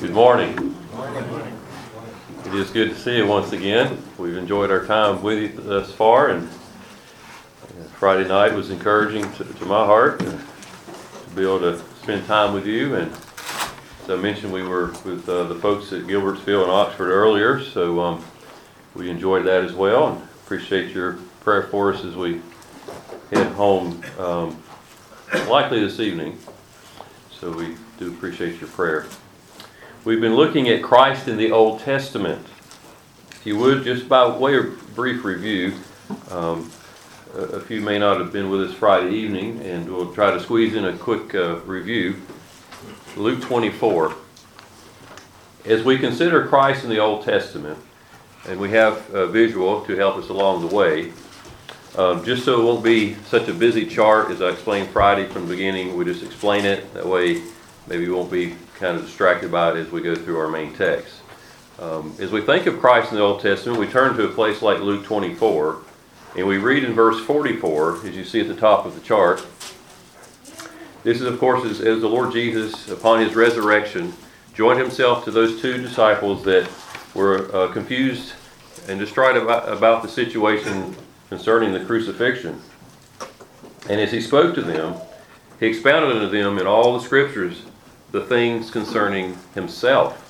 Good morning. It is good to see you once again. We've enjoyed our time with you thus far, and Friday night was encouraging to my heart to be able to spend time with you. And as I mentioned, we were with the folks at Gilbertsville and Oxford earlier, so we enjoyed that as well, and appreciate your prayer for us as we head home, likely this evening. So we do appreciate your prayer. We've been looking at Christ in the Old Testament. If you would, just by way of brief review, a few may not have been with us Friday evening, and we'll try to squeeze in a quick review. Luke 24. As we consider Christ in the Old Testament, and we have a visual to help us along the way, just so it won't be such a busy chart as I explained Friday from the beginning, we just explain it. That way maybe we won't be kind of distracted by it as we go through our main text. As we think of Christ in the Old Testament, we turn to a place like Luke 24, and we read in verse 44, as you see at the top of the chart. This is, of course, as the Lord Jesus, upon his resurrection, joined himself to those two disciples that were confused and distraught about the situation concerning the crucifixion. And as he spoke to them, he expounded unto them in all the scriptures the things concerning himself.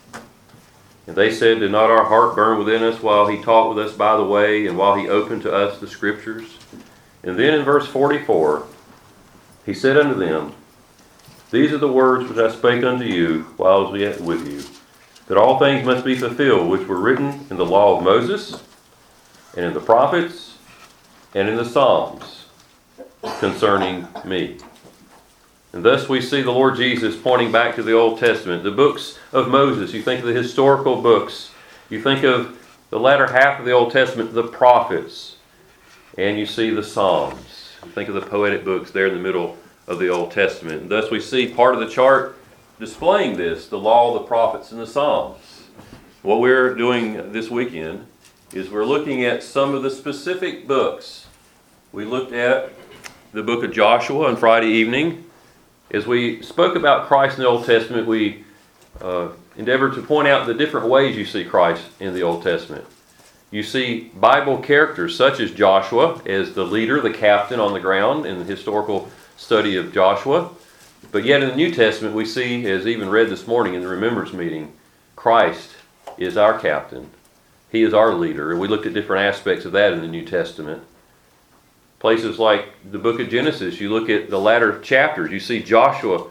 And they said, Did not our heart burn within us while he taught with us by the way, and while he opened to us the scriptures? And then in verse 44, he said unto them, These are the words which I spake unto you while I was yet with you, that all things must be fulfilled which were written in the law of Moses, and in the prophets, and in the Psalms concerning me. And thus we see the Lord Jesus pointing back to the Old Testament, the books of Moses. You think of the historical books. You think of the latter half of the Old Testament, the prophets. And you see the Psalms. Think of the poetic books there in the middle of the Old Testament. And thus we see part of the chart displaying this, the law, the prophets, and the Psalms. What we're doing this weekend is we're looking at some of the specific books. We looked at the book of Joshua on Friday evening. As we spoke about Christ in the Old Testament, we endeavored to point out the different ways you see Christ in the Old Testament. You see Bible characters such as Joshua as the leader, the captain on the ground in the historical study of Joshua. But yet in the New Testament we see, as even read this morning in the Remembrance meeting, Christ is our captain. He is our leader. And we looked at different aspects of that in the New Testament. Places like the book of Genesis, you look at the latter chapters, you see Joseph,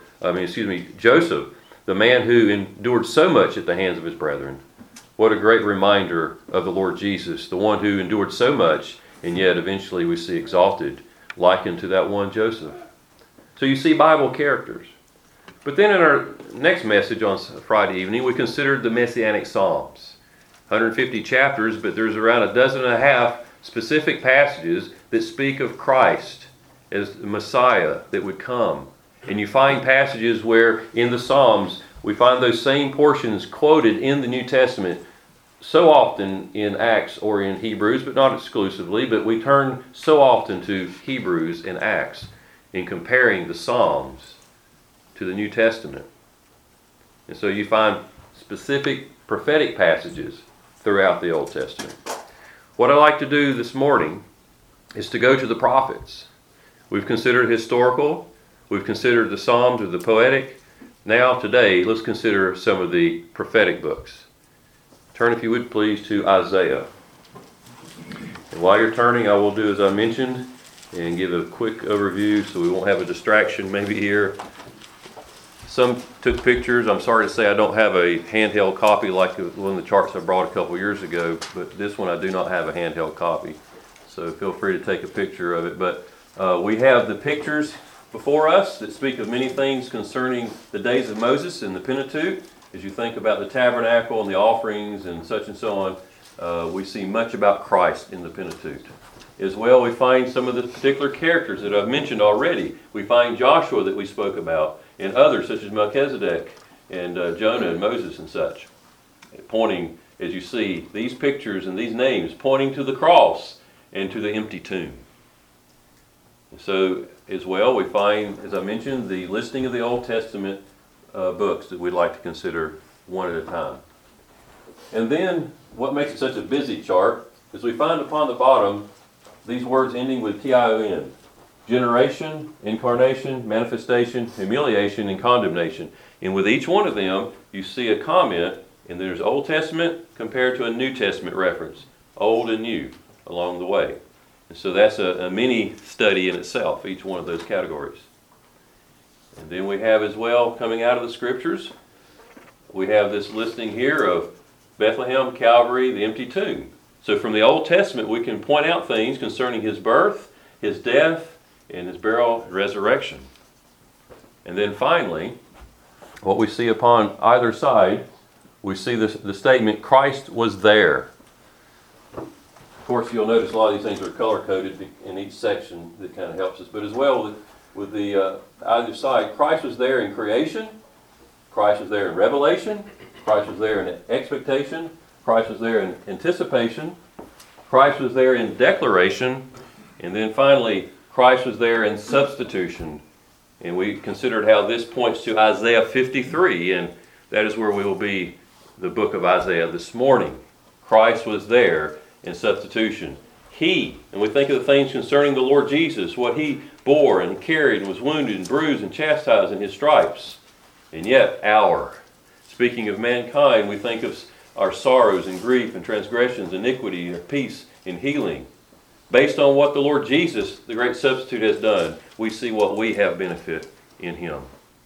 the man who endured so much at the hands of his brethren. What a great reminder of the Lord Jesus, the one who endured so much, and yet eventually we see exalted, likened to that one Joseph. So you see Bible characters. But then in our next message on Friday evening, we considered the Messianic Psalms. 150 chapters, but there's around a dozen and a half specific passages that speak of Christ as the Messiah that would come. And you find passages where in the Psalms we find those same portions quoted in the New Testament so often in Acts or in Hebrews, but not exclusively, but we turn so often to Hebrews and Acts in comparing the Psalms to the New Testament. And so you find specific prophetic passages throughout the Old Testament. What I'd like to do this morning is to go to the prophets. We've considered historical, we've considered the Psalms or the poetic. Now today, let's consider some of the prophetic books. Turn, if you would please, to Isaiah. And while you're turning, I will do as I mentioned and give a quick overview so we won't have a distraction maybe here. Some took pictures. I'm sorry to say I don't have a handheld copy like one of the charts I brought a couple years ago, but this one I do not have a handheld copy. So feel free to take a picture of it. But we have the pictures before us that speak of many things concerning the days of Moses and the Pentateuch. As you think about the tabernacle and the offerings and so on, we see much about Christ in the Pentateuch. As well, we find some of the particular characters that I've mentioned already. We find Joshua that we spoke about, and others such as Melchizedek and Jonah and Moses and such, pointing, as you see, these pictures and these names pointing to the cross and to the empty tomb. And so, as well, we find, as I mentioned, the listing of the Old Testament books that we'd like to consider one at a time. And then what makes it such a busy chart is we find upon the bottom these words ending with T-I-O-N. Generation, incarnation, manifestation, humiliation, and condemnation. And with each one of them, you see a comment, and there's Old Testament compared to a New Testament reference. Old and new along the way. And so that's a mini study in itself, each one of those categories. And then we have as well, coming out of the Scriptures, we have this listing here of Bethlehem, Calvary, the empty tomb. So from the Old Testament, we can point out things concerning his birth, his death, and his burial and resurrection. And then finally, what we see upon either side, we see the statement, Christ was there. Of course, you'll notice a lot of these things are color-coded in each section that kind of helps us. But as well with the either side, Christ was there in creation, Christ was there in revelation, Christ was there in expectation, Christ was there in anticipation, Christ was there in declaration, and then finally, Christ was there in substitution. And we considered how this points to Isaiah 53, and that is where we will be, the book of Isaiah this morning. Christ was there in substitution. He, and we think of the things concerning the Lord Jesus, what he bore and carried and was wounded and bruised and chastised in his stripes. And yet, speaking of mankind, we think of our sorrows and grief and transgressions, iniquity, and peace and healing. Based on what the Lord Jesus, the great substitute, has done, we see what we have benefit in him.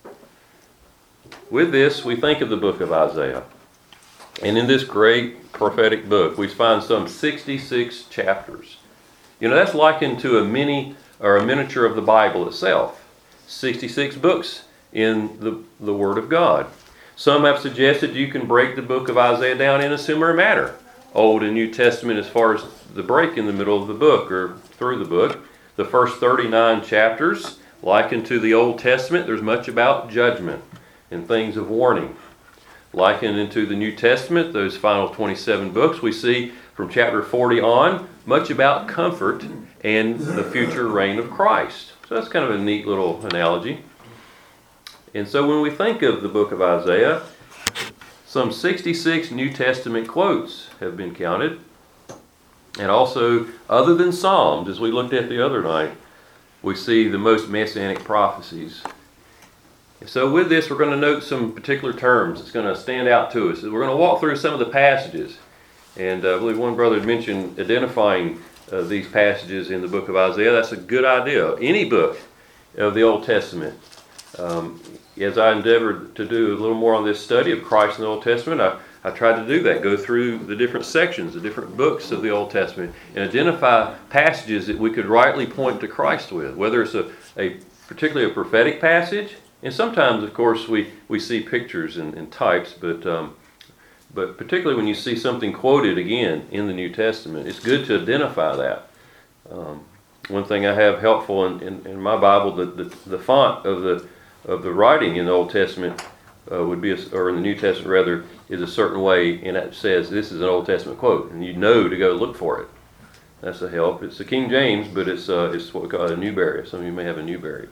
With this, we think of the book of Isaiah. And in this great prophetic book, we find some 66 chapters. You know, that's likened to a miniature of the Bible itself. 66 books in the Word of God. Some have suggested you can break the book of Isaiah down in a similar manner. Old and New Testament as far as the break in the middle of the book or through the book. The first 39 chapters, likened to the Old Testament, there's much about judgment and things of warning. Likened into the New Testament, those final 27 books, we see from chapter 40 on, much about comfort and the future reign of Christ. So that's kind of a neat little analogy. And so when we think of the book of Isaiah, some 66 New Testament quotes have been counted. And also, other than Psalms, as we looked at the other night, we see the most messianic prophecies. So with this, we're going to note some particular terms that's going to stand out to us. We're going to walk through some of the passages. And I believe one brother had mentioned identifying these passages in the book of Isaiah. That's a good idea. Any book of the Old Testament. As I endeavored to do a little more on this study of Christ in the Old Testament, I tried to do that, go through the different sections, the different books of the Old Testament, and identify passages that we could rightly point to Christ with, whether it's particularly a prophetic passage, and sometimes, of course, we see pictures and types, but particularly when you see something quoted again in the New Testament, it's good to identify that. One thing I have helpful in my Bible, the font of the writing in the Old Testament would be, or in the New Testament rather, is a certain way, and it says this is an Old Testament quote, and you know to go look for it. That's a help. It's the King James, but it's what we call a Newberry. Some of you may have a Newberry.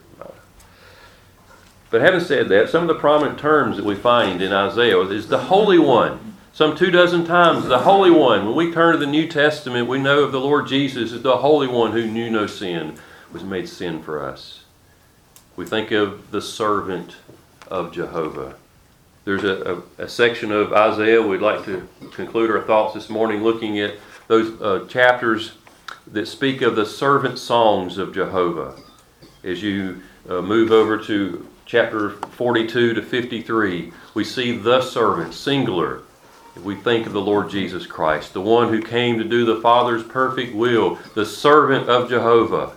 But having said that, some of the prominent terms that we find in Isaiah is the Holy One. Some 24 times, the Holy One. When we turn to the New Testament, we know of the Lord Jesus as the Holy One who knew no sin, was made sin for us. We think of the servant of Jehovah. There's a section of Isaiah we'd like to conclude our thoughts this morning looking at those chapters that speak of the servant songs of Jehovah. As you move over to chapter 42 to 53, we see the servant, singular. If we think of the Lord Jesus Christ, the one who came to do the Father's perfect will, the servant of Jehovah.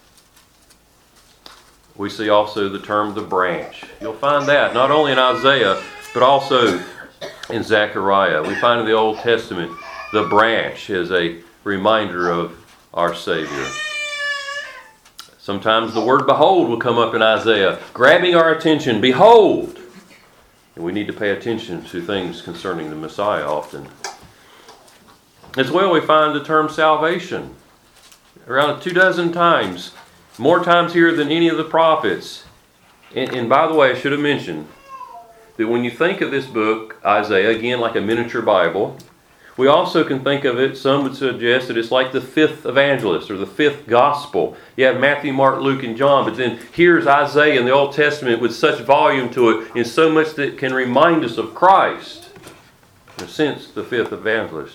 We see also the term the branch. You'll find that not only in Isaiah, but also in Zechariah. We find in the Old Testament the branch as a reminder of our Savior. Sometimes the word behold will come up in Isaiah, grabbing our attention. Behold! And we need to pay attention to things concerning the Messiah often. As well, we find the term salvation around 24 times. More times here than any of the prophets. And by the way, I should have mentioned, that when you think of this book, Isaiah, again like a miniature Bible, we also can think of it, some would suggest that it's like the fifth evangelist or the fifth gospel. You have Matthew, Mark, Luke, and John, but then here's Isaiah in the Old Testament with such volume to it and so much that can remind us of Christ. In a sense, the fifth evangelist.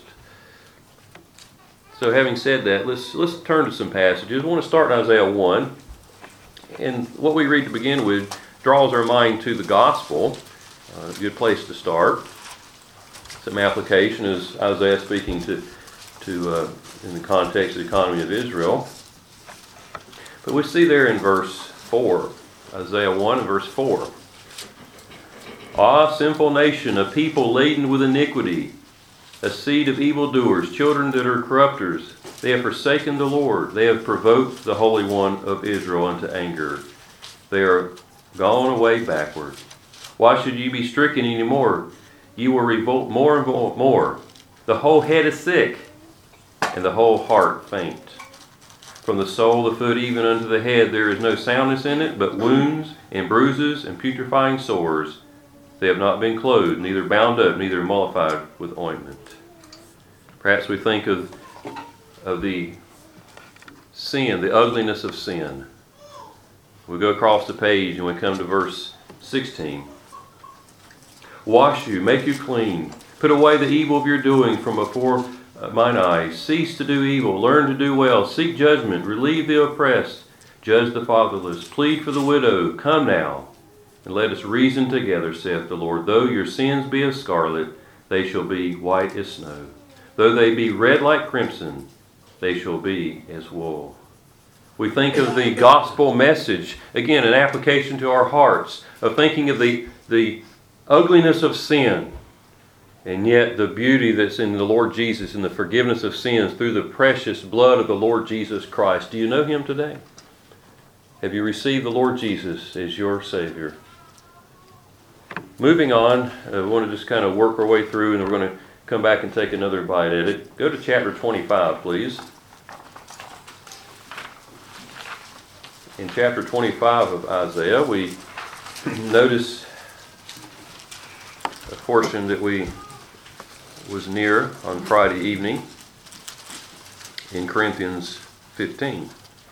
So having said that, let's turn to some passages. I want to start in Isaiah 1. And what we read to begin with draws our mind to the gospel. A good place to start. Some application is Isaiah speaking to in the context of the economy of Israel. But we see there in verse 4, Isaiah 1 and verse 4. Ah, sinful nation, a people laden with iniquity, a seed of evildoers, children that are corrupters. They have forsaken the Lord. They have provoked the Holy One of Israel unto anger. They are gone away backward. Why should ye be stricken any more? You will revolt more and more. The whole head is sick, and the whole heart faint. From the sole of the foot even unto the head there is no soundness in it, but wounds and bruises and putrefying sores. They have not been clothed, neither bound up, neither mollified with ointment. Perhaps we think of the sin, the ugliness of sin. We go across the page and we come to verse 16. Wash you, make you clean. Put away the evil of your doing from before mine eyes. Cease to do evil, learn to do well. Seek judgment, relieve the oppressed. Judge the fatherless, plead for the widow. Come now, and let us reason together, saith the Lord. Though your sins be as scarlet, they shall be white as snow. Though they be red like crimson, they shall be as wool. We think of the gospel message, again, an application to our hearts, of thinking of the ugliness of sin, and yet the beauty that's in the Lord Jesus and the forgiveness of sins through the precious blood of the Lord Jesus Christ. Do you know Him today? Have you received the Lord Jesus as your Savior? Moving on, we want to just kind of work our way through, and we're going to come back and take another bite at it. Go to chapter 25, please. In chapter 25 of Isaiah, we notice a portion that we was near on Friday evening in Corinthians 15.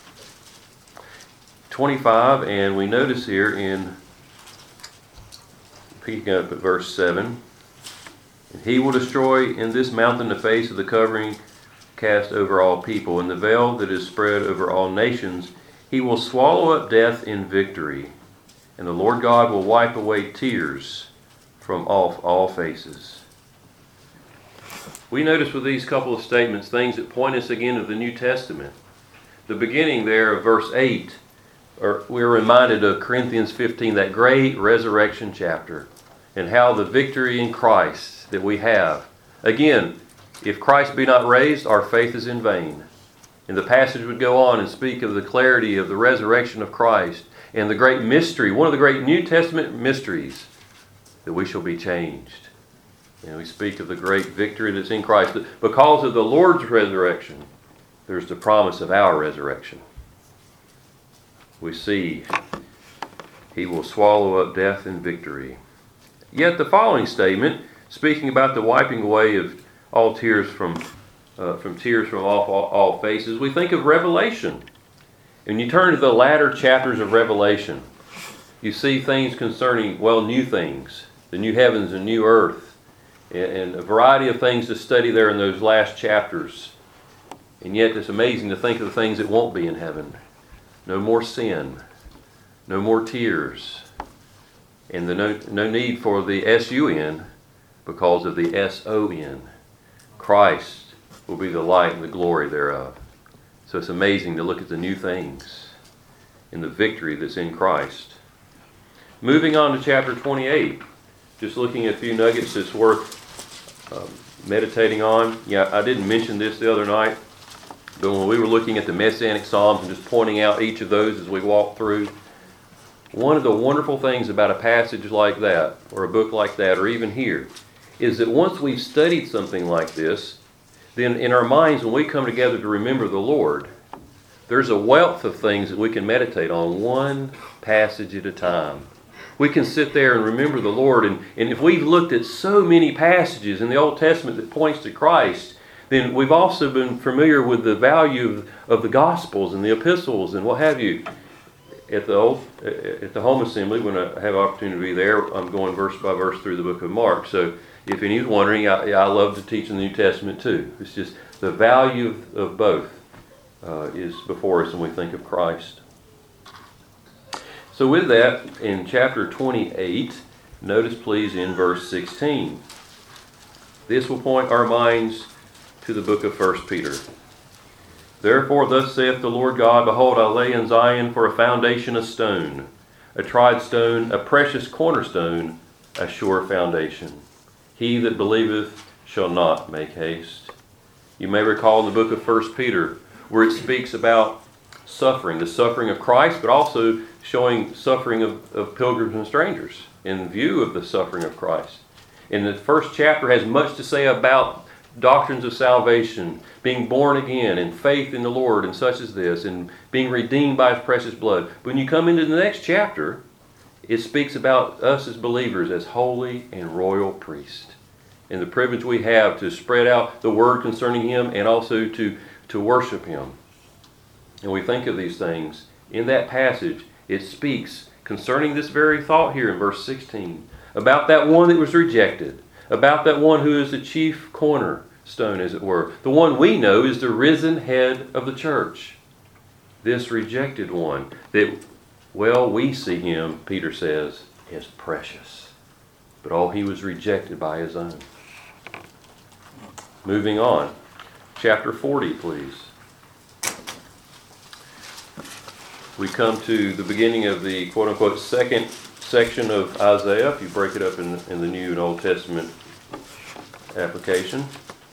25, and we notice here in, picking up at verse 7, He will destroy in this mountain the face of the covering cast over all people, and the veil that is spread over all nations. He will swallow up death in victory, and the Lord God will wipe away tears from all faces. We notice with these couple of statements things that point us again to the New Testament. The beginning there of verse 8, we're reminded of Corinthians 15, that great resurrection chapter, and how the victory in Christ that we have. Again, if Christ be not raised, our faith is in vain. And the passage would go on and speak of the clarity of the resurrection of Christ and the great mystery, one of the great New Testament mysteries, that we shall be changed. And we speak of the great victory that's in Christ. Because of the Lord's resurrection, there's the promise of our resurrection. We see He will swallow up death in victory. Yet the following statement, speaking about the wiping away of all tears from all faces, we think of Revelation. And you turn to the latter chapters of Revelation, you see things concerning, new things, the new heavens and new earth, and a variety of things to study there in those last chapters. And yet it's amazing to think of the things that won't be in heaven. No more sin, no more tears, and no need for the S-U-N because of the S-O-N. Christ will be the light and the glory thereof. So it's amazing to look at the new things and the victory that's in Christ. Moving on to chapter 28, just looking at a few nuggets that's worth meditating on. Yeah, I didn't mention this the other night, but when we were looking at the Messianic Psalms and just pointing out each of those as we walked through, one of the wonderful things about a passage like that, or a book like that, or even here, is that once we've studied something like this, then in our minds, when we come together to remember the Lord, there's a wealth of things that we can meditate on one passage at a time. we can sit there and remember the Lord. And if we've looked at so many passages in the Old Testament that points to Christ, then we've also been familiar with the value of the Gospels and the epistles and what have you. At the home assembly, when I have opportunity to be there, I'm going verse by verse through the book of Mark. So if anyone's wondering, I love to teach in the New Testament too. It's just the value of both is before us when we think of Christ. So with that, in chapter 28, notice please in verse 16. This will point our minds to the book of 1 Peter. Therefore, thus saith the Lord God, Behold, I lay in Zion for a foundation of stone, a tried stone, a precious cornerstone, a sure foundation. He that believeth shall not make haste. You may recall in the book of 1 Peter, where it speaks about suffering, the suffering of Christ, but also showing suffering of pilgrims and strangers in view of the suffering of Christ. And the first chapter has much to say about doctrines of salvation, being born again, and faith in the Lord, and such as this, and being redeemed by His precious blood. But when you come into the next chapter, it speaks about us as believers as holy and royal priests, and the privilege we have to spread out the word concerning Him and also to worship Him. And we think of these things. In that passage, it speaks concerning this very thought here in verse 16, about that one that was rejected, about that one who is the chief cornerstone, as it were. The one we know is the risen head of the church. This rejected one that, well, we see him, Peter says, as precious. But he was rejected by his own. Moving on. Chapter 40, please. We come to the beginning of the quote-unquote second section of Isaiah, if you break it up in the New and Old Testament application.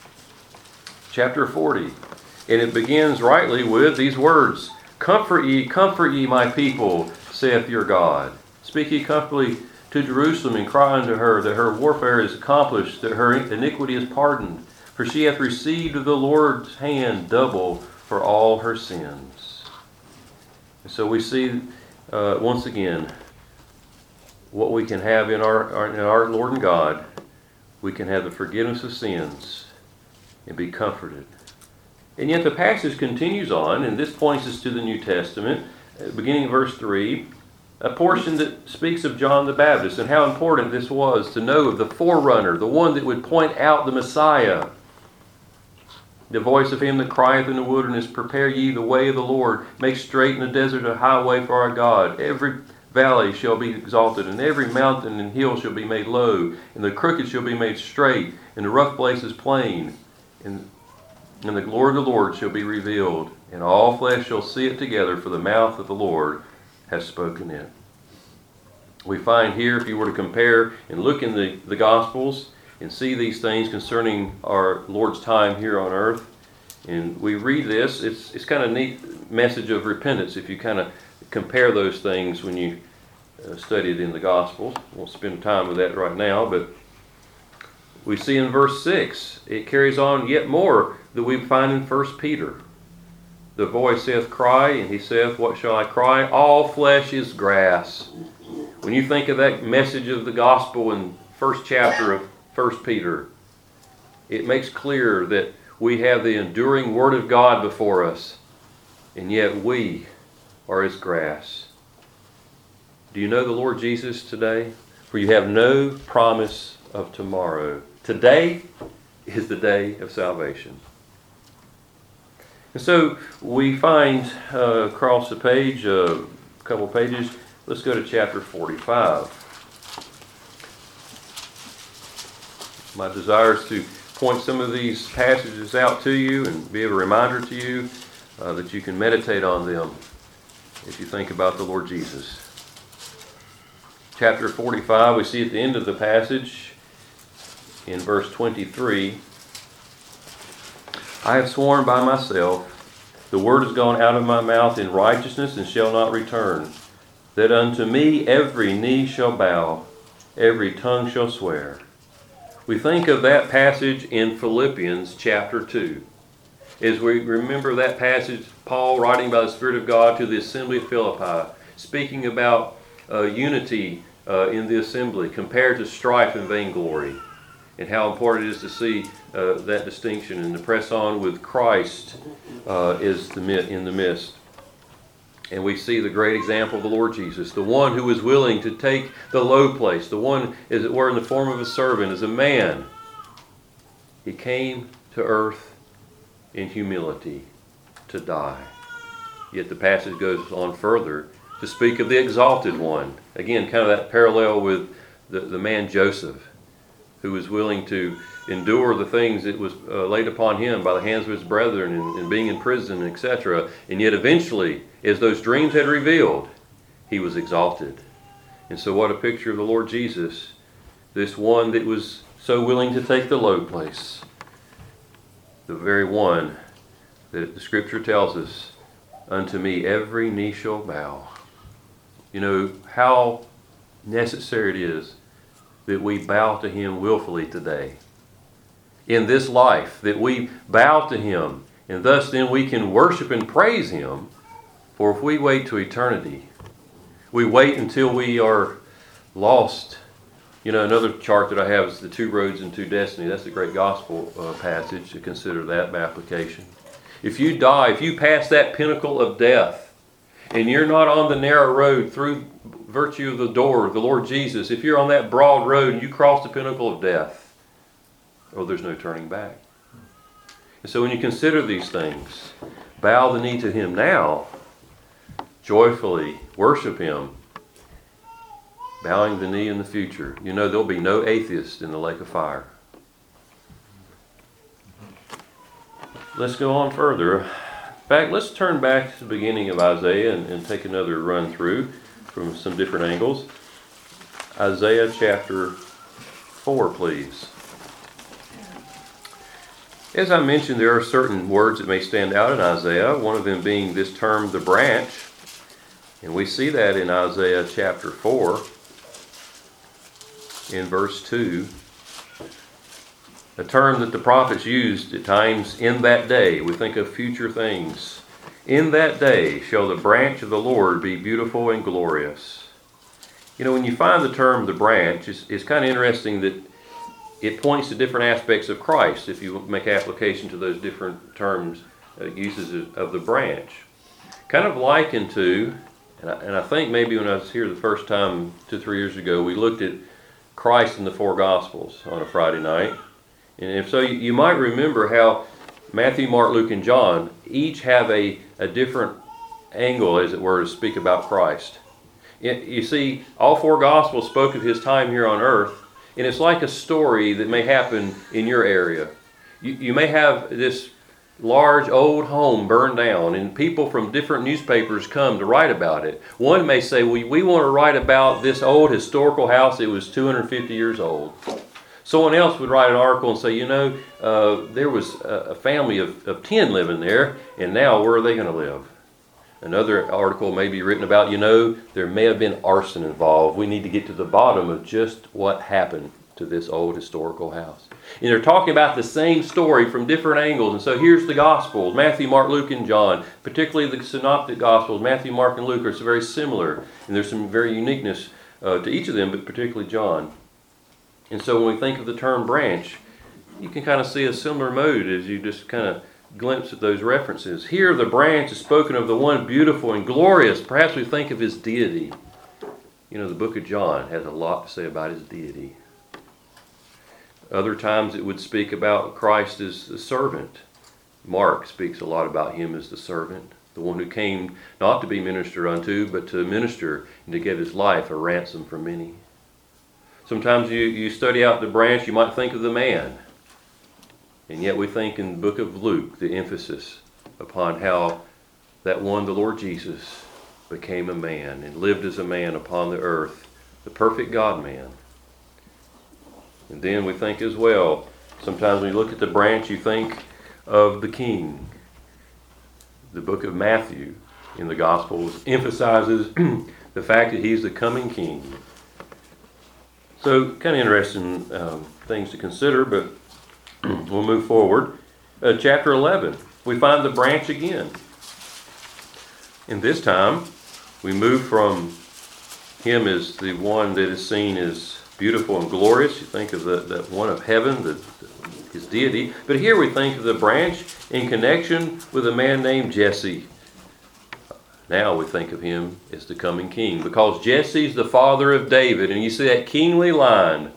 Chapter 40. And it begins rightly with these words, comfort ye, my people, saith your God. Speak ye comfortably to Jerusalem, and cry unto her that her warfare is accomplished, that her iniquity is pardoned. For she hath received of the Lord's hand double for all her sins. And so we see, once again, what we can have in our Lord and God. We can have the forgiveness of sins and be comforted. And yet the passage continues on, and this points us to the New Testament, beginning of verse 3, a portion that speaks of John the Baptist and how important this was to know of the forerunner, the one that would point out the Messiah. The voice of him that crieth in the wilderness, prepare ye the way of the Lord, make straight in the desert a highway for our God. Every valley shall be exalted, and every mountain and hill shall be made low, and the crooked shall be made straight, and the rough places plain. And the glory of the Lord shall be revealed, and all flesh shall see it together, for the mouth of the Lord has spoken it. We find here, if you were to compare and look in the Gospels and see these things concerning our Lord's time here on earth, and we read this, it's kind of a neat message of repentance if you kind of compare those things when you study it in the Gospels. Won't spend time with that right now, but we see in verse 6, it carries on yet more that we find in 1 Peter. The voice saith, cry, and he saith, what shall I cry? All flesh is grass. When you think of that message of the gospel in first chapter of 1 Peter, it makes clear that we have the enduring Word of God before us, and yet we are as grass. Do you know the Lord Jesus today? For you have no promise of tomorrow. Today is the day of salvation. And so we find across the page, a couple pages, let's go to chapter 45. My desire is to point some of these passages out to you and be a reminder to you that you can meditate on them if you think about the Lord Jesus. Chapter 45, we see at the end of the passage in verse 23, I have sworn by myself, the word has gone out of my mouth in righteousness and shall not return, that unto me every knee shall bow, every tongue shall swear. We think of that passage in Philippians chapter 2. As we remember that passage, Paul writing by the Spirit of God to the assembly of Philippi, speaking about unity in the assembly compared to strife and vainglory, and how important it is to see that distinction and to press on with Christ in the midst. And we see the great example of the Lord Jesus, the one who was willing to take the low place, the one, as it were, in the form of a servant, as a man. He came to earth in humility to die. Yet the passage goes on further to speak of the exalted one. Again, kind of that parallel with the man Joseph, who was willing to endure the things that was laid upon him by the hands of his brethren and being in prison, etc. And yet eventually, as those dreams had revealed, he was exalted. And so what a picture of the Lord Jesus, this one that was so willing to take the low place, the very one that the Scripture tells us, unto me every knee shall bow. You know how necessary it is that we bow to Him willfully today. In this life, that we bow to Him, and thus then we can worship and praise Him. For if we wait to eternity, we wait until we are lost. You know, another chart that I have is the two roads and two destiny. That's a great gospel passage to consider that by application. If you die, if you pass that pinnacle of death, and you're not on the narrow road through virtue of the door, the Lord Jesus, if you're on that broad road and you cross the pinnacle of death, oh, there's no turning back. And so when you consider these things, bow the knee to Him now, joyfully worship Him, bowing the knee in the future. You know there'll be no atheist in the lake of fire. Let's go on further. In fact, let's turn back to the beginning of Isaiah and take another run through from some different angles. Isaiah chapter 4, please. As I mentioned, there are certain words that may stand out in Isaiah, one of them being this term, the branch. And we see that in Isaiah chapter 4, in verse 2. A term that the prophets used at times, in that day. We think of future things. In that day shall the branch of the Lord be beautiful and glorious. You know, when you find the term the branch, it's kind of interesting that it points to different aspects of Christ if you make application to those different terms, uses of the branch. Kind of likened to, and I think maybe when I was here the first time 2-3 years ago, we looked at Christ in the four Gospels on a Friday night. And if so, you might remember how Matthew, Mark, Luke, and John each have a different angle, as it were, to speak about Christ. You see, all four Gospels spoke of His time here on earth, and it's like a story that may happen in your area. You may have this large old home burned down, and people from different newspapers come to write about it. One may say, we want to write about this old historical house that was 250 years old. Someone else would write an article and say, there was a family of 10 living there, and now where are they going to live? Another article may be written about, there may have been arson involved. We need to get to the bottom of just what happened to this old historical house. And they're talking about the same story from different angles. And so here's the Gospels, Matthew, Mark, Luke, and John. Particularly the Synoptic Gospels, Matthew, Mark, and Luke are very similar. And there's some very uniqueness to each of them, but particularly John. And so when we think of the term branch, you can kind of see a similar mode as you just kind of glimpse at those references. Here the branch is spoken of the one beautiful and glorious. Perhaps we think of His deity. The book of John has a lot to say about His deity. Other times it would speak about Christ as the servant. Mark speaks a lot about Him as the servant, the one who came not to be ministered unto, but to minister and to give His life a ransom for many. Sometimes you study out the branch, you might think of the man. And yet we think in the book of Luke, the emphasis upon how that one, the Lord Jesus, became a man and lived as a man upon the earth, the perfect God-man. And then we think as well, sometimes when you look at the branch, you think of the King. The book of Matthew in the Gospels emphasizes the fact that He's the coming King. So, kind of interesting things to consider, but we'll move forward. Chapter 11, we find the branch again. And this time, we move from him as the one that is seen as beautiful and glorious. You think of that one of heaven, his deity. But here we think of the branch in connection with a man named Jesse. Now we think of him as the coming king, because Jesse's the father of David, and you see that kingly line.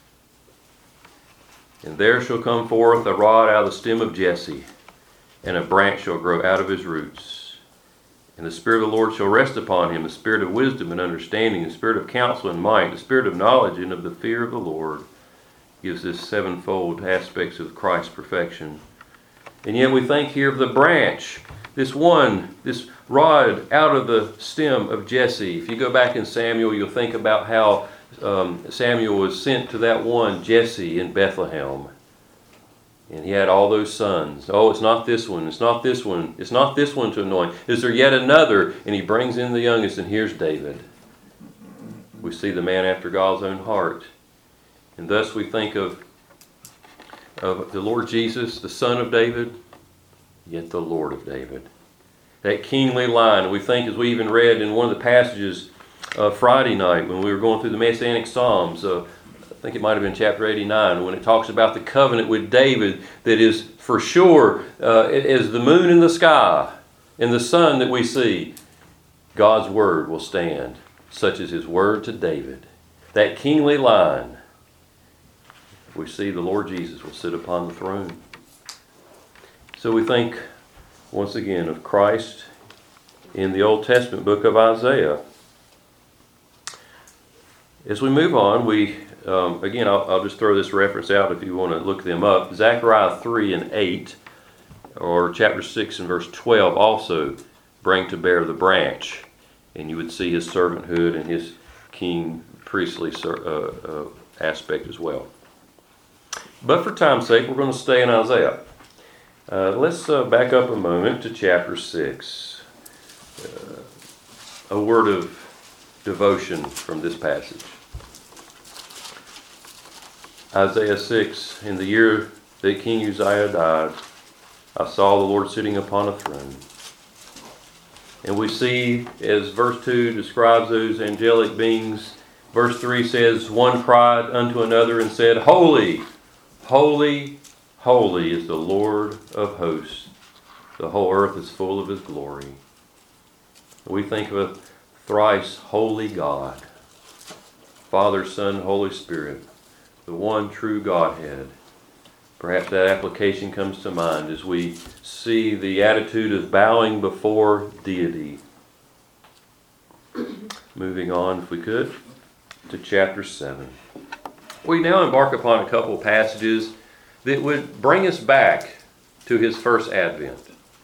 And there shall come forth a rod out of the stem of Jesse, and a branch shall grow out of his roots. And the Spirit of the Lord shall rest upon him, the Spirit of wisdom and understanding, the Spirit of counsel and might, the Spirit of knowledge and of the fear of the Lord. Gives this sevenfold aspects of Christ's perfection. And yet we think here of the branch, this rod out of the stem of Jesse. If you go back in Samuel, you'll think about how Samuel was sent to that one, Jesse, in Bethlehem. And he had all those sons. Oh, it's not this one. It's not this one. It's not this one to anoint. Is there yet another? And he brings in the youngest, and here's David. We see the man after God's own heart. And thus we think of the Lord Jesus, the Son of David, yet the Lord of David. That kingly line. We think, as we even read in one of the passages Friday night when we were going through the Messianic Psalms, I think it might have been chapter 89, when it talks about the covenant with David that is for sure as the moon in the sky and the sun that we see. God's word will stand, such as his word to David. That kingly line. We see the Lord Jesus will sit upon the throne. So we think once again of Christ in the Old Testament book of Isaiah. As we move on, I'll just throw this reference out if you want to look them up. Zechariah 3 and 8, or chapter 6 and verse 12 also bring to bear the branch. And you would see his servanthood and his king priestly aspect as well. But for time's sake, we're going to stay in Isaiah. Let's back up a moment to chapter 6. A word of devotion from this passage. Isaiah 6, in the year that King Uzziah died, I saw the Lord sitting upon a throne. And we see, as verse 2 describes those angelic beings, verse 3 says, one cried unto another and said, Holy, holy, holy is the Lord of hosts. The whole earth is full of his glory. We think of a thrice holy God, Father, Son, Holy Spirit, the one true Godhead. Perhaps that application comes to mind as we see the attitude of bowing before deity. Moving on, if we could, to chapter 7. We now embark upon a couple of passages that would bring us back to his first advent.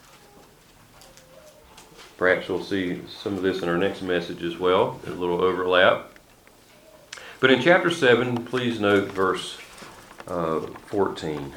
Perhaps we'll see some of this in our next message as well, a little overlap. But in chapter 7, please note verse 14.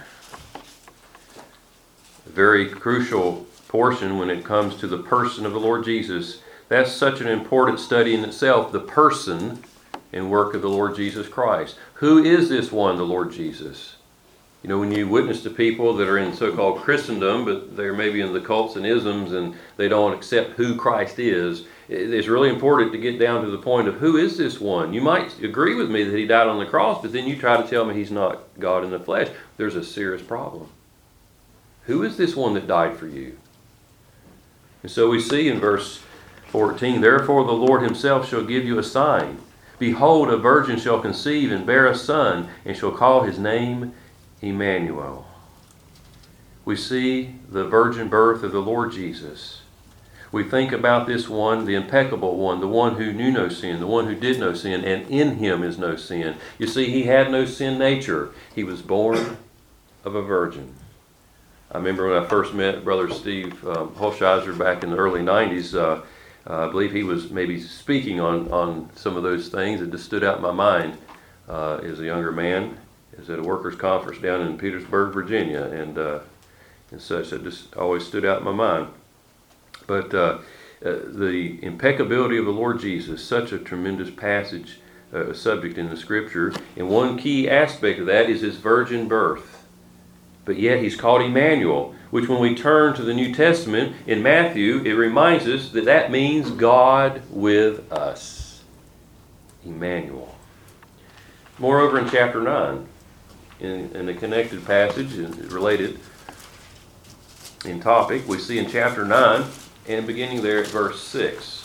A very crucial portion when it comes to the person of the Lord Jesus. That's such an important study in itself, the person and work of the Lord Jesus Christ. Who is this one, the Lord Jesus? You know, when you witness to people that are in so-called Christendom, but they're maybe in the cults and isms and they don't accept who Christ is, it's really important to get down to the point of who is this one? You might agree with me that he died on the cross, but then you try to tell me he's not God in the flesh. There's a serious problem. Who is this one that died for you? And so we see in verse 14, Therefore the Lord himself shall give you a sign. Behold, a virgin shall conceive and bear a son, and shall call his name Emmanuel. We see the virgin birth of the Lord Jesus. We think about this one, the impeccable one, the one who knew no sin, the one who did no sin, and in him is no sin. You see, he had no sin nature. He was born of a virgin. I remember when I first met Brother Steve Holsheiser back in the early 90s, I believe he was maybe speaking on some of those things that just stood out in my mind as a younger man. I was at a workers' conference down in Petersburg, Virginia, and such that just always stood out in my mind. But the impeccability of the Lord Jesus, such a tremendous passage, subject in the Scripture, and one key aspect of that is his virgin birth. But yet he's called Emmanuel, which when we turn to the New Testament in Matthew, it reminds us that that means God with us. Emmanuel. Moreover, in chapter 9, in a connected passage related in topic, we see in chapter 9 and beginning there at verse 6.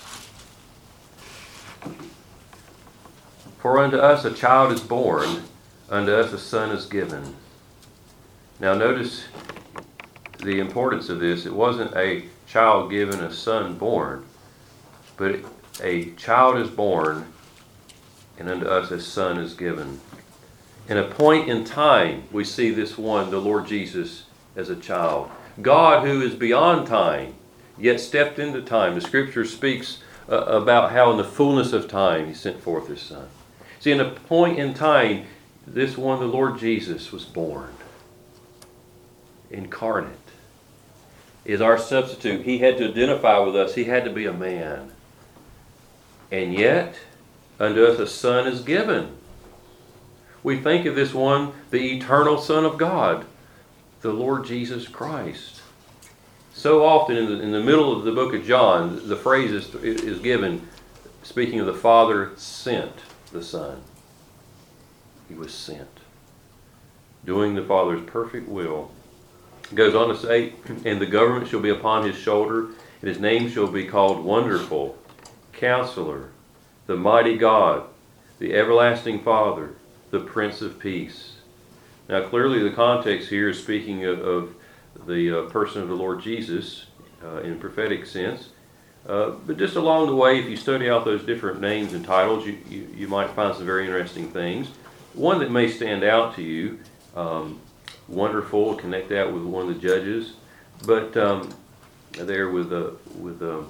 For unto us a child is born, unto us a son is given. Now notice the importance of this. It wasn't a child given, a son born, but a child is born, and unto us a son is given. In a point in time, we see this one, the Lord Jesus, as a child. God, who is beyond time, yet stepped into time. The Scripture speaks about how in the fullness of time He sent forth His Son. See, in a point in time, this one, the Lord Jesus, was born. Incarnate. Is our substitute. He had to identify with us. He had to be a man. And yet, unto us a son is given. We think of this one, the eternal Son of God, the Lord Jesus Christ. So often in the middle of the book of John, the phrase is given, speaking of the Father sent the Son. He was sent, doing the Father's perfect will. It goes on to say, and the government shall be upon His shoulder, and His name shall be called Wonderful, Counselor, the Mighty God, the Everlasting Father, the Prince of Peace. Now clearly the context here is speaking of the person of the Lord Jesus in a prophetic sense. But just along the way, if you study out those different names and titles, you might find some very interesting things. One that may stand out to you, Wonderful, connect that with one of the judges. But there with the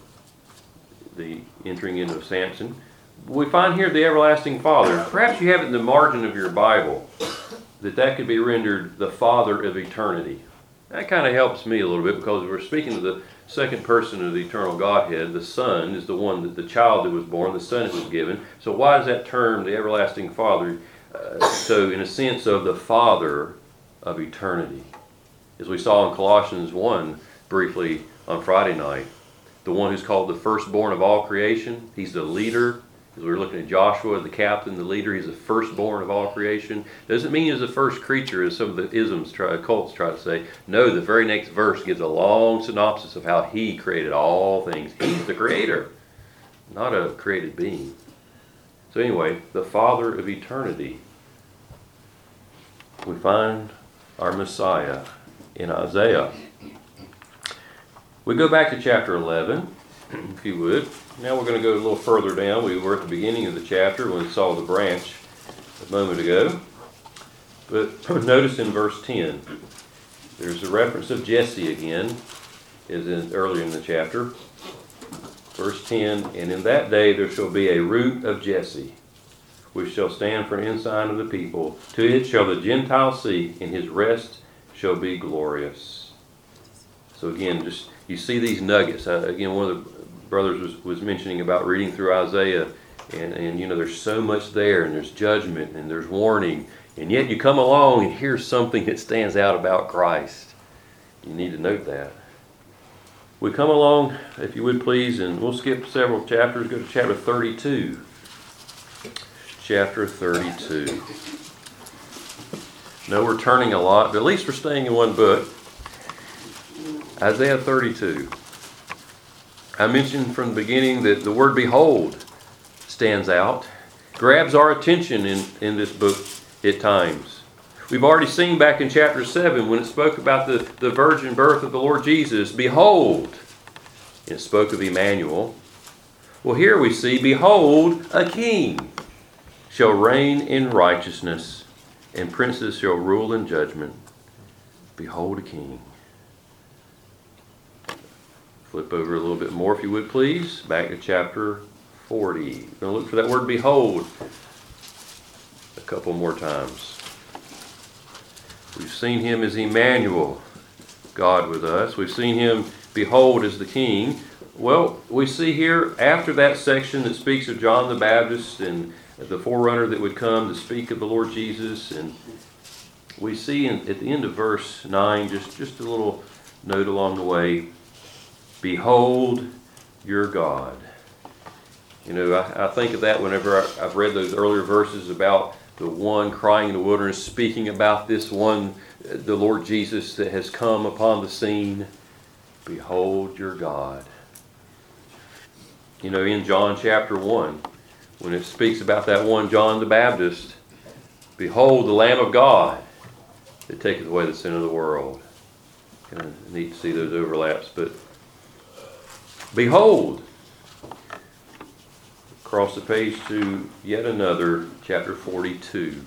entering into Samson, we find here the Everlasting Father. Perhaps you have it in the margin of your Bible, that could be rendered the Father of eternity. That kind of helps me a little bit, because we're speaking of the second person of the eternal Godhead. The Son is the one, that the child that was born, the Son that was given. So why is that term the Everlasting Father? So in a sense of the Father of eternity. As we saw in Colossians 1 briefly on Friday night, the one who's called the firstborn of all creation. He's the leader. As we were looking at Joshua, the captain, the leader, he's the firstborn of all creation. Doesn't mean he's the first creature, as some of the cults try to say. No, the very next verse gives a long synopsis of how He created all things. He's the creator, not a created being. So anyway, the Father of eternity. We find our Messiah in Isaiah. We go back to chapter 11, if you would. Now we're going to go a little further down. We were at the beginning of the chapter when we saw the branch a moment ago. But notice in verse 10, there's a reference of Jesse again, as in earlier in the chapter. Verse 10, and in that day there shall be a root of Jesse, which shall stand for an ensign of the people. To it shall the Gentiles seek, and His rest shall be glorious. So again, just you see these nuggets. Again, one of the brothers was mentioning about reading through Isaiah, and you know, there's so much there, and there's judgment, and there's warning, and yet you come along and hear something that stands out about Christ. You need to note that. We come along, if you would please, and we'll skip several chapters, go to chapter 32. Chapter 32. No, we're turning a lot, but at least we're staying in one book. Isaiah 32. I mentioned from the beginning that the word behold stands out, grabs our attention in this book at times. We've already seen back in chapter 7 when it spoke about the virgin birth of the Lord Jesus, behold, it spoke of Emmanuel. Well, here we see, behold, a king shall reign in righteousness, and princes shall rule in judgment. Behold, a king. Flip over a little bit more, if you would please, back to chapter 40. We're going to look for that word behold a couple more times. We've seen Him as Emmanuel, God with us. We've seen Him, behold, as the King. Well, we see here, after that section that speaks of John the Baptist and the forerunner that would come to speak of the Lord Jesus, and we see at the end of verse 9, just a little note along the way, behold your God. You know, I think of that whenever I've read those earlier verses about the one crying in the wilderness, speaking about this one, the Lord Jesus that has come upon the scene. Behold your God. You know, in John chapter 1, when it speaks about that one John the Baptist, behold the Lamb of God that taketh away the sin of the world. Kind of neat to see those overlaps, but behold. Across the page to yet another, chapter 42.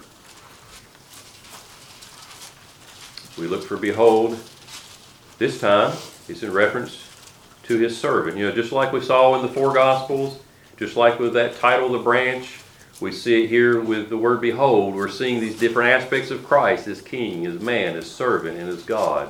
We look for behold. This time, it's in reference to his servant. You know, just like we saw in the four Gospels, just like with that title, the branch, we see it here with the word behold. We're seeing these different aspects of Christ as King, as man, as servant, and as God.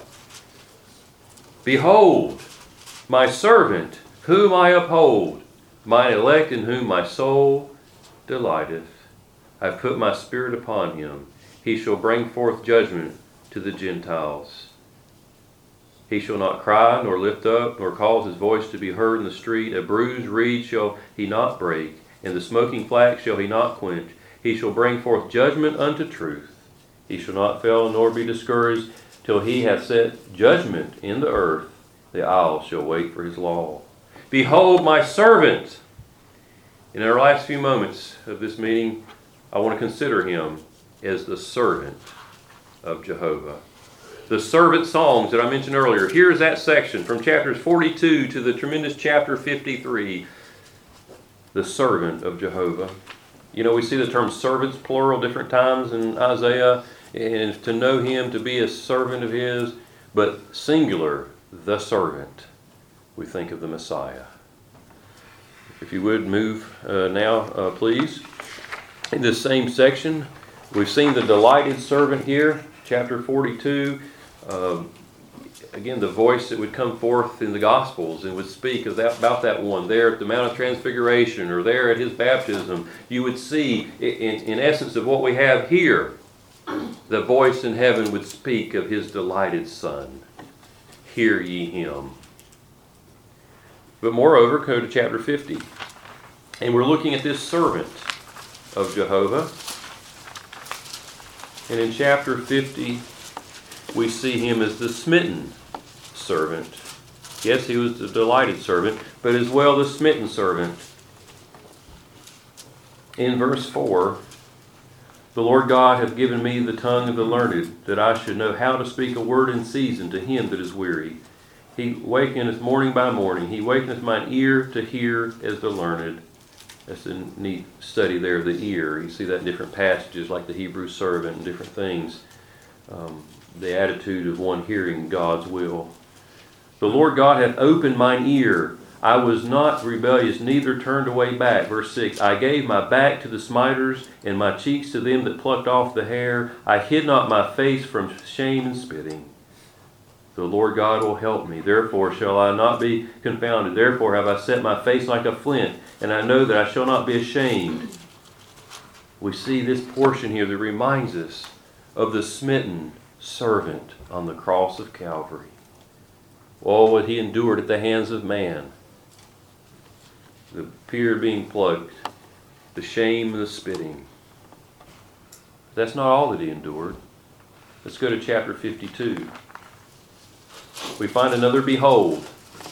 Behold, my servant, whom I uphold, mine elect in whom my soul delighteth. I have put my spirit upon him. He shall bring forth judgment to the Gentiles. He shall not cry, nor lift up, nor cause his voice to be heard in the street. A bruised reed shall he not break, and the smoking flax shall he not quench. He shall bring forth judgment unto truth. He shall not fail nor be discouraged till he hath set judgment in the earth. The isles shall wait for his law. Behold my servant. In our last few moments of this meeting, I want to consider him as the servant of Jehovah. The servant songs that I mentioned earlier. Here's that section from chapters 42 to the tremendous chapter 53. The servant of Jehovah. You know, we see the term servants, plural, different times in Isaiah. And to know him, to be a servant of his, but singular, the servant. We think of the Messiah. If you would move now, please. In this same section, we've seen the delighted servant here, chapter 42. Again, the voice that would come forth in the Gospels and would speak about that one there at the Mount of Transfiguration or there at his baptism. You would see, in essence of what we have here, the voice in heaven would speak of his delighted Son. Hear ye him. But moreover, go to chapter 50. And we're looking at this servant of Jehovah. And in chapter 50, we see him as the smitten servant. Yes, he was the delighted servant, but as well the smitten servant. In verse 4, the Lord God hath given me the tongue of the learned, that I should know how to speak a word in season to him that is weary. He wakeneth morning by morning. He wakeneth mine ear to hear as the learned. That's a neat study there of the ear. You see that in different passages like the Hebrew servant and different things. The attitude of one hearing God's will. The Lord God hath opened mine ear. I was not rebellious, neither turned away back. Verse 6, I gave my back to the smiters, and my cheeks to them that plucked off the hair. I hid not my face from shame and spitting. The Lord God will help me. Therefore shall I not be confounded. Therefore have I set my face like a flint, and I know that I shall not be ashamed. We see this portion here that reminds us of the smitten servant on the cross of Calvary. Oh, what he endured at the hands of man. The beard being plucked, the shame and the spitting. That's not all that he endured. Let's go to chapter 52. We find another behold.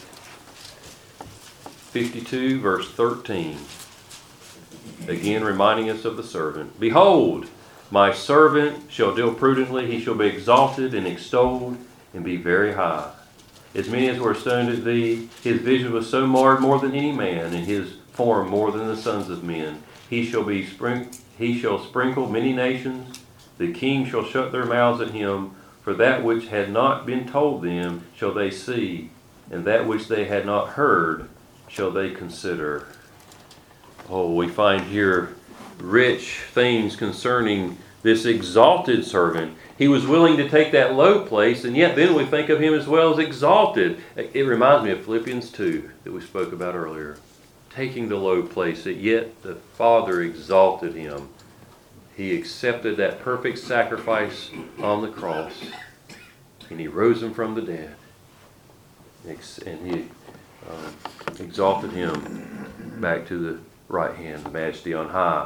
52 verse 13. Again reminding us of the servant. Behold, my servant shall deal prudently. He shall be exalted and extolled and be very high. As many as were stoned at thee, his vision was so marred more than any man, and his form more than the sons of men. He shall sprinkle many nations. The king shall shut their mouths at him. For that which had not been told them shall they see, and that which they had not heard shall they consider. Oh, we find here rich things concerning this exalted servant. He was willing to take that low place, and yet then we think of him as well as exalted. It reminds me of Philippians 2 that we spoke about earlier. Taking the low place, that yet the Father exalted him. He accepted that perfect sacrifice on the cross, and he rose him from the dead, and he exalted him back to the right hand, the majesty on high.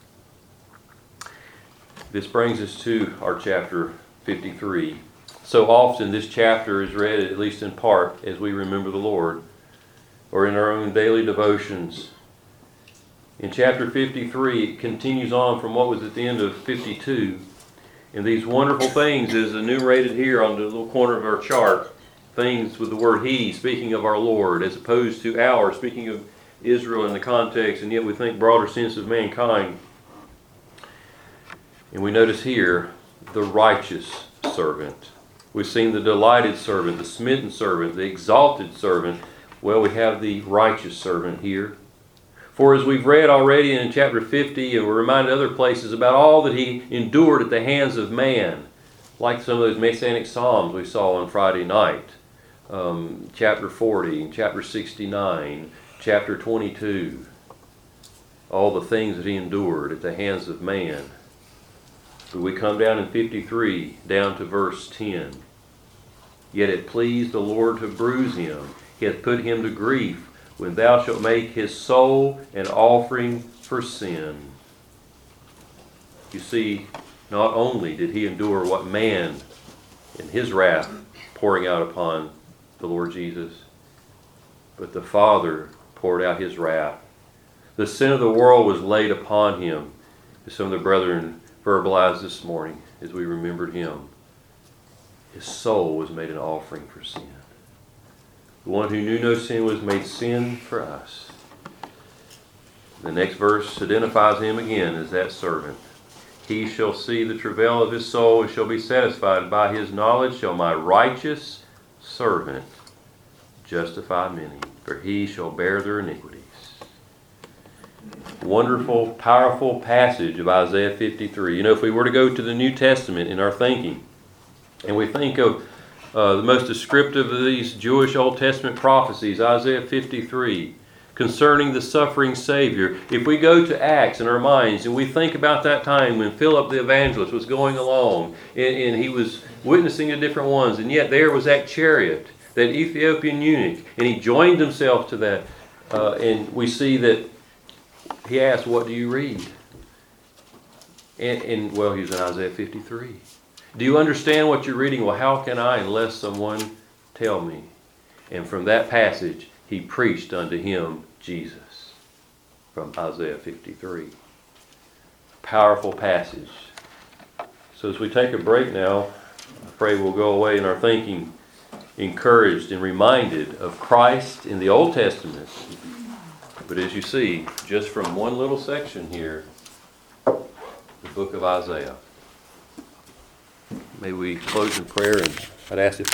This brings us to our chapter 53. So often this chapter is read, at least in part, as we remember the Lord, or in our own daily devotions. In chapter 53, it continues on from what was at the end of 52. And these wonderful things is enumerated here on the little corner of our chart. Things with the word he, speaking of our Lord, as opposed to our, speaking of Israel in the context, and yet we think broader sense of mankind. And we notice here the righteous servant. We've seen the delighted servant, the smitten servant, the exalted servant. Well, we have the righteous servant here. For as we've read already in chapter 50, and we're reminded other places about all that he endured at the hands of man, like some of those Messianic Psalms we saw on Friday night, chapter 40, chapter 69, chapter 22, all the things that he endured at the hands of man. But we come down in 53, down to verse 10. Yet it pleased the Lord to bruise him. He hath put him to grief, when thou shalt make his soul an offering for sin. You see, not only did he endure what man in his wrath pouring out upon the Lord Jesus, but the Father poured out his wrath. The sin of the world was laid upon him, as some of the brethren verbalized this morning as we remembered him. His soul was made an offering for sin. The one who knew no sin was made sin for us. The next verse identifies him again as that servant. He shall see the travail of his soul and shall be satisfied. By his knowledge shall my righteous servant justify many, for he shall bear their iniquities. Wonderful, powerful passage of Isaiah 53. You know, if we were to go to the New Testament in our thinking, and we think of the most descriptive of these Jewish Old Testament prophecies, Isaiah 53, concerning the suffering Savior. If we go to Acts in our minds and we think about that time when Philip the evangelist was going along and he was witnessing to different ones, and yet there was that chariot, that Ethiopian eunuch, and he joined himself to that. And we see that he asked, "What do you read?" And well, he was in Isaiah 53. Do you understand what you're reading? Well, how can I unless someone tell me? And from that passage, he preached unto him Jesus from Isaiah 53. Powerful passage. So as we take a break now, I pray we'll go away in our thinking encouraged and reminded of Christ in the Old Testament. But as you see, just from one little section here, the book of Isaiah. May we close in prayer, and I'd ask if